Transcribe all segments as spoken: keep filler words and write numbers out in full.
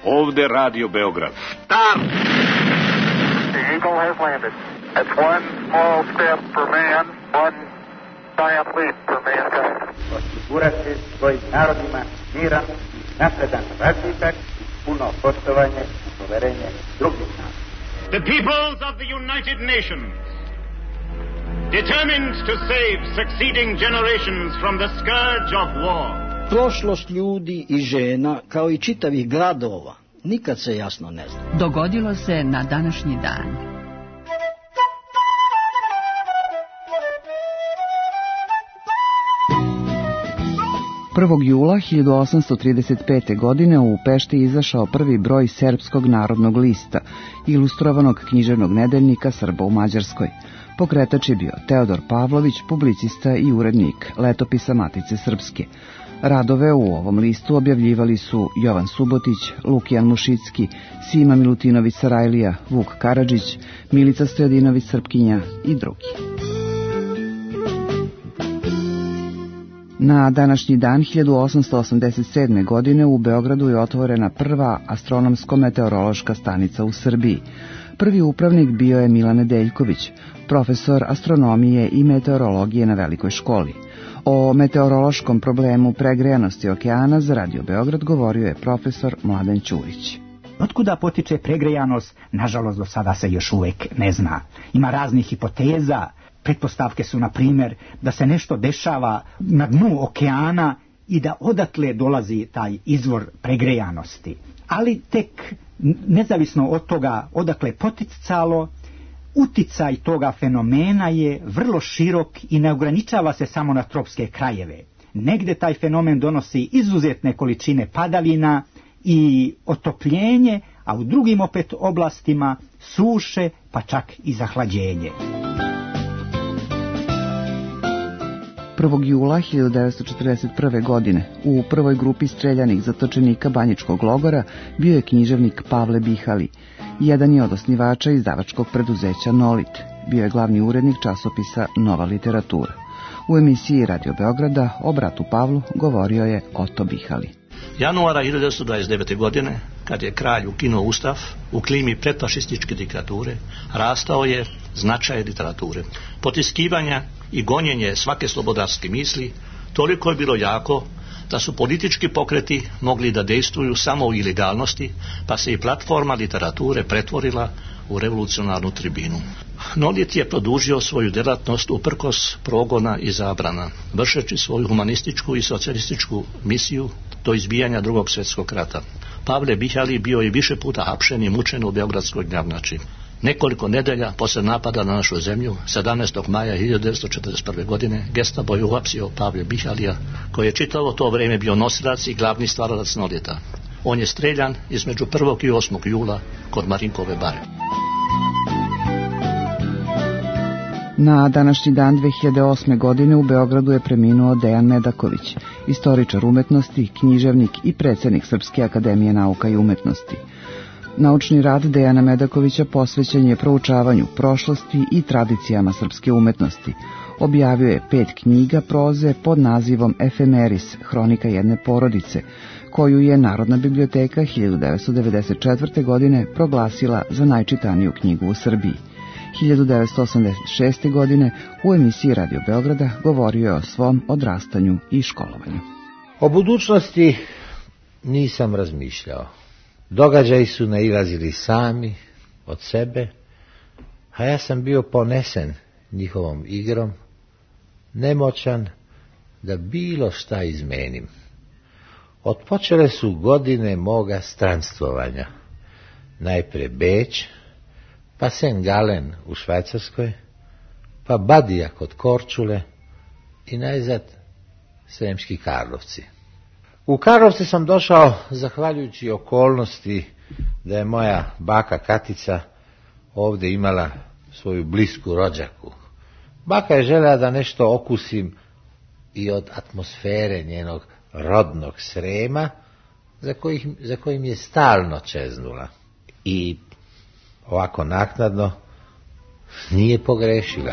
Ovde Radio Beograd. Start! The Eagle has landed. It's one small step for man, one giant leap for mankind. Osigurati svojim narodima miran, napredan razvitak, puno poštovanje i poverenje drugih naroda. The peoples of the United Nations, determined to save succeeding generations from the scourge of war. Prošlost ljudi i žena, kao i čitavih gradova, nikad se jasno ne zna. Dogodilo se na današnji dan. prvog jula hiljadu osamsto trideset pete. godine u Pešti izašao prvi broj Serbskog narodnog lista, ilustrovanog književnog nedeljnika Srba u Mađarskoj. Pokretač je bio Teodor Pavlović, publicista i urednik Letopisa Matice Srpske. Radove u ovom listu objavljivali su Jovan Subotić, Lukijan Mušicki, Sima Milutinović Sarajlija, Vuk Karadžić, Milica Stojadinović Srpkinja i drugi. Na današnji dan hiljadu osamsto osamdeset sedme. godine u Beogradu je otvorena prva astronomsko-meteorološka stanica u Srbiji. Prvi upravnik bio je Milan Nedeljković, profesor astronomije i meteorologije na Velikoj školi. O meteorološkom problemu pregrejanosti okeana za Radio Beograd govorio je profesor Mladen Ćurić. Otkuda potiče pregrejanost, nažalost do sada se još uvek ne zna. Ima raznih hipoteza. Pretpostavke su, na primjer, da se nešto dešava na dnu okeana i da odatle dolazi taj izvor pregrejanosti. Ali tek nezavisno od toga odakle poticalo, uticaj toga fenomena je vrlo širok i ne ograničava se samo na tropske krajeve. Negde taj fenomen donosi izuzetne količine padavina i otopljenje, a u drugim opet oblastima suše, pa čak i zahlađenje. prvog jula hiljadu devetsto četrdeset prve. godine u prvoj grupi streljanih zatočenika Banjičkog logora bio je književnik Pavle Bihali. Jedan je od osnivača izdavačkog preduzeća Nolit. Bio je glavni urednik časopisa Nova literatura. U emisiji Radio Beograda o bratu Pavlu govorio je Oto Bihali. Januara hiljadu devetsto dvadeset devete. godine, kad je kralj ukinuo ustav, u klimi pretfašističke diktature, rastao je značaj literature. Potiskivanja i gonjenje svake slobodarske misli toliko je bilo jako da su politički pokreti mogli da dejstvuju samo u ilegalnosti, pa se i platforma literature pretvorila u revolucionarnu tribinu. Nolit je produžio svoju delatnost uprkos progona i zabrana, vršeći svoju humanističku i socijalističku misiju do izbijanja Drugog svjetskog rata. Pavle Bihali bio je više puta hapšen i mučen u beogradskoj gnjavnači. Nekoliko nedelja posle napada na našu zemlju, sedamnaestog maja hiljadu devetsto četrdeset prve. godine, Gestapo je uhapsio Pavle Bihalija, koji je čitavo to vreme bio nosilac i glavni stvaralac Nolita. On je streljan između prvog i osmog jula kod Marinkove bare. Na današnji dan dve hiljade osme. godine u Beogradu je preminuo Dejan Medaković, istoričar umetnosti, književnik i predsjednik Srpske akademije nauka i umetnosti. Naučni rad Dejana Medakovića posvećen je proučavanju prošlosti i tradicijama srpske umetnosti. Objavio je pet knjiga proze pod nazivom Efemeris, hronika jedne porodice, koju je Narodna biblioteka hiljadu devetsto devedeset četvrte. godine proglasila za najčitaniju knjigu u Srbiji. hiljadu devetsto osamdeset šeste. godine u emisiji Radio Beograda govorio je o svom odrastanju i školovanju. O budućnosti nisam razmišljao. Događaji su nailazili sami od sebe, a ja sam bio ponesen njihovom igrom, nemoćan da bilo šta izmenim. Otpočele su godine moga stranstvovanja. Najpre Beč, pa Saint Gallen u Švajcarskoj, pa Badija kod Korčule i najzad Sremski Karlovci. U Karlovce sam došao zahvaljujući okolnosti da je moja baka Katica ovdje imala svoju blisku rođaku. Baka je željela da nešto okusim i od atmosfere njenog rodnog Srema, za, kojih, za kojim je stalno čeznula. I ovako naknadno nije pogrešila.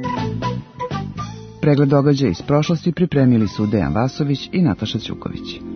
Pregled događaja iz prošlosti pripremili su Dejan Vasović i Nataša Ćuković.